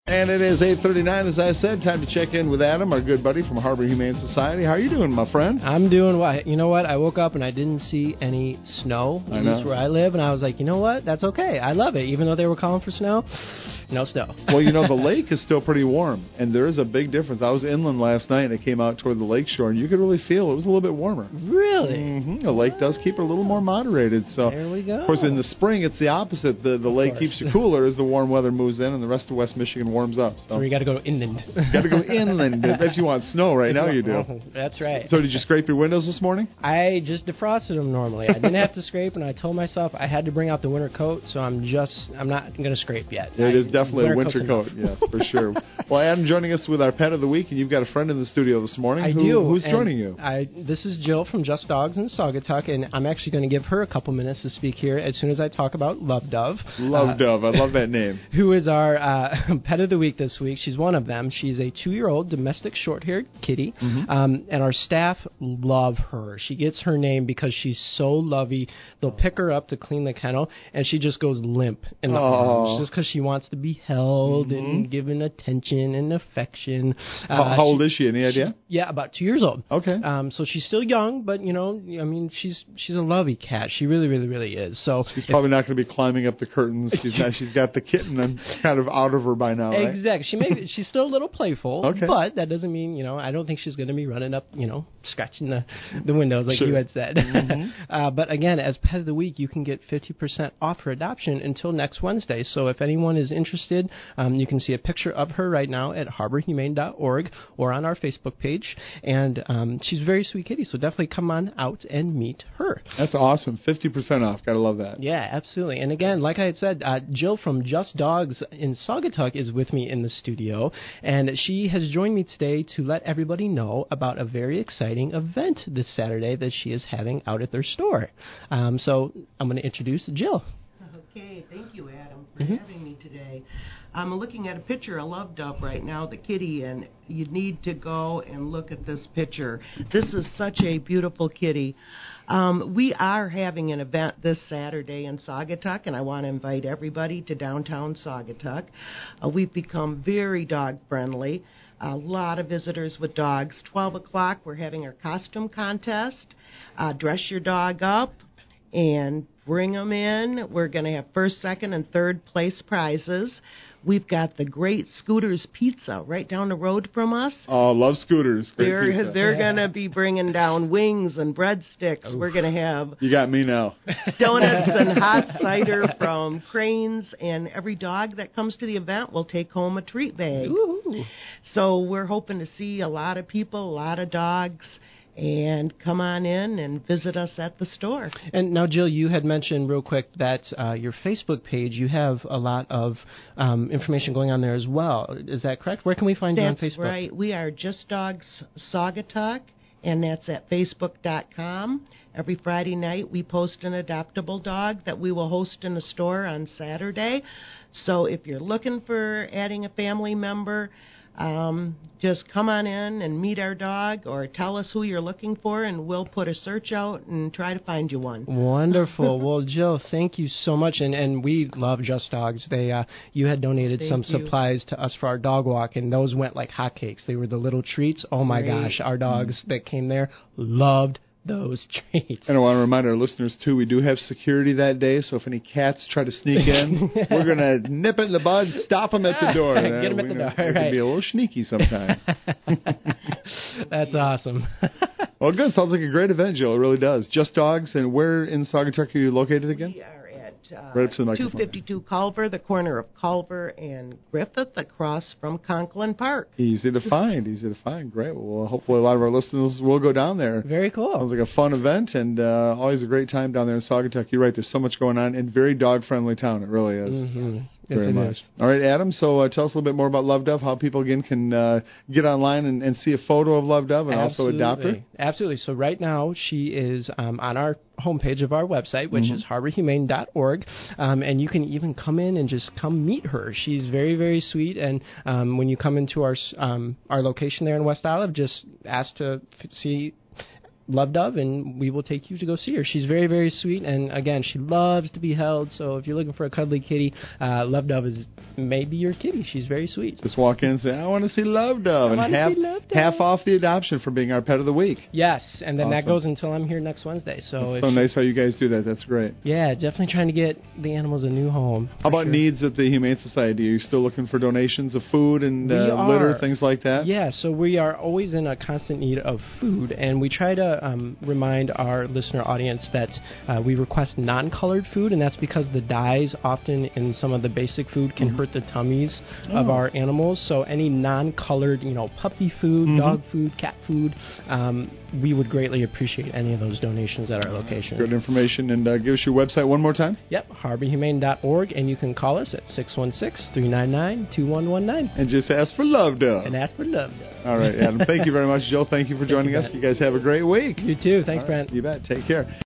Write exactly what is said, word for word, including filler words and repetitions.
And it is eight thirty-nine, as I said. Time to check in with Adam, our good buddy from Harbor Humane Society. How are you doing, my friend? I'm doing well. You know what? I woke up and I didn't see any snow, at least where I live, and I was like, you know what? That's okay. I love it. Even though they were calling for snow, no snow. Well, you know, the lake is still pretty warm, and there is a big difference. I was inland last night, and I came out toward the lake shore, and you could really feel it was a little bit warmer. Really? Mm-hmm. The lake does keep it a little more moderated. So, there we go. Of course, in the spring, it's the opposite. The, the lake keeps you cooler as the warm weather moves in, and the rest of West Michigan warms up. So, so we got to go inland. Got to go inland. If you want snow right now, you do. That's right. So did you scrape your windows this morning? I just defrosted them normally. I didn't have to scrape, and I told myself I had to bring out the winter coat, so I'm just, I'm not going to scrape yet. It I, is definitely winter a winter coat, yes, for sure. Well, Adam joining us with our pet of the week, and you've got a friend in the studio this morning. I Who, do. Who's and joining you? I, this is Jill from Just Dogs in Saugatuck, and I'm actually going to give her a couple minutes to speak here as soon as I talk about Love Dove. Love uh, Dove. I love that name. Who is our uh, pet of the week this week. She's one of them. She's a two-year-old domestic short-haired kitty, mm-hmm. um, and our staff love her. She gets her name because she's so lovey. They'll pick her up to clean the kennel, and she just goes limp in the oh. arms just because she wants to be held mm-hmm. and given attention and affection. Uh, how, how old is she? Any idea? Yeah, about two years old. Okay. Um, so she's still young, but, you know, I mean, she's she's a lovey cat. She really, really, really is. So she's if, probably not going to be climbing up the curtains. She's not, she's got the kitten and kind of out of her by now, right? Exactly. She may she's still a little playful, okay. but that doesn't mean, you know, I don't think she's going to be running up, you know, scratching the, the windows like sure. you had said. Mm-hmm. uh, but again, as Pet of the Week, you can get fifty percent off her adoption until next Wednesday. So if anyone is interested, um, you can see a picture of her right now at harbor humane dot org or on our Facebook page. And um, she's a very sweet kitty, so definitely come on out and meet her. That's awesome. fifty percent off. Gotta love that. Yeah, absolutely. And again, like I had said, uh, Jill from Just Dogs in Saugatuck is with me in the studio, and she has joined me today to let everybody know about a very exciting event this Saturday that she is having out at their store. Um, so I'm going to introduce Jill. Okay, thank you, Adam, for mm-hmm. having me today. I'm looking at a picture of Love Dove right now, the kitty, and you need to go and look at this picture. This is such a beautiful kitty. Um, we are having an event this Saturday in Saugatuck, and I want to invite everybody to downtown Saugatuck. Uh, we've become very dog-friendly. A lot of visitors with dogs. twelve o'clock, we're having our costume contest. Uh, dress your dog up and bring them in. We're going to have first, second, and third place prizes. We've got the great Scooters Pizza right down the road from us. Oh, love Scooters. Great they're pizza. they're yeah. going to be bringing down wings and breadsticks. Oof. We're going to have... You got me now. Donuts and hot cider from Cranes, and every dog that comes to the event will take home a treat bag. Ooh. So we're hoping to see a lot of people, a lot of dogs, and come on in and visit us at the store. And now, Jill, you had mentioned real quick that uh, your Facebook page, you have a lot of um, information going on there as well. Is that correct? Where can we find that's you on Facebook? That's right. We are Just Dogs Saugatuck, and that's at facebook dot com. Every Friday night, we post an adoptable dog that we will host in the store on Saturday. So if you're looking for adding a family member, Um, just come on in and meet our dog, or tell us who you're looking for, and we'll put a search out and try to find you one. Wonderful. Well, Jill, thank you so much, and, and we love Just Dogs. They, uh, you had donated thank some you. supplies to us for our dog walk, and those went like hotcakes. They were the little treats. Oh, my Great. gosh. Our dogs mm-hmm. that came there loved those treats. And I want to remind our listeners, too, we do have security that day, so if any cats try to sneak in, we're going to nip it in the bud, stop them at the door. Get them uh, at the know, door, It right. can be a little sneaky sometimes. That's awesome. Well, good. Sounds like a great event, Jill. It really does. Just Dogs, and where in Saugatuck are you located again? We are at uh, right up to the microphone. two fifty-two Culver, the corner of Culver and Griffith, across from Conklin Park. Easy to find. Easy to find. Great. Well, hopefully a lot of our listeners will go down there. Very cool. Sounds like a fun event, and uh, always a great time down there in Saugatuck. You're right. There's so much going on, and very dog-friendly town. It really is. Mm-hmm. Yes, Very it much. is. All right, Adam, so uh, tell us a little bit more about Love Dove, how people, again, can uh, get online and, and see a photo of Love Dove and Absolutely. also adopt her. Absolutely. So right now she is um, on our homepage of our website, which mm-hmm. is harbor humane dot org, um, and you can even come in and just come meet her. She's very, very sweet, and um, when you come into our um, our location there in West Olive, just ask to f- see Love Dove, and we will take you to go see her. She's very, very sweet, and again, she loves to be held. So if you're looking for a cuddly kitty, uh, Love Dove is maybe your kitty. She's very sweet. Just walk in and say, I want to see Love Dove, I and half, Love Dove. half off the adoption for being our pet of the week. Yes, and then Awesome. that goes until I'm here next Wednesday. So, so if nice how you guys do that. That's great. Yeah, definitely trying to get the animals a new home. How about sure. needs at the Humane Society? Are you still looking for donations of food and We uh, are. litter, things like that? Yeah, so we are always in a constant need of food, and we try to um, remind our listener audience that uh, we request non-colored food, and that's because the dyes often in some of the basic food can mm-hmm. hurt the tummies oh. of our animals. So any non-colored, you know, puppy food, mm-hmm. dog food, cat food, um, we would greatly appreciate any of those donations at our location. Good information, and uh, give us your website one more time. Yep, harbor humane dot org, and you can call us at six one six, three nine nine, two one one nine. And just ask for Love Dove. And ask for Love Dove. All right, Adam, thank you very much. Joe, thank you for joining you, us. You guys have a great week. You too. Thanks, All right, Brent. You bet. Take care.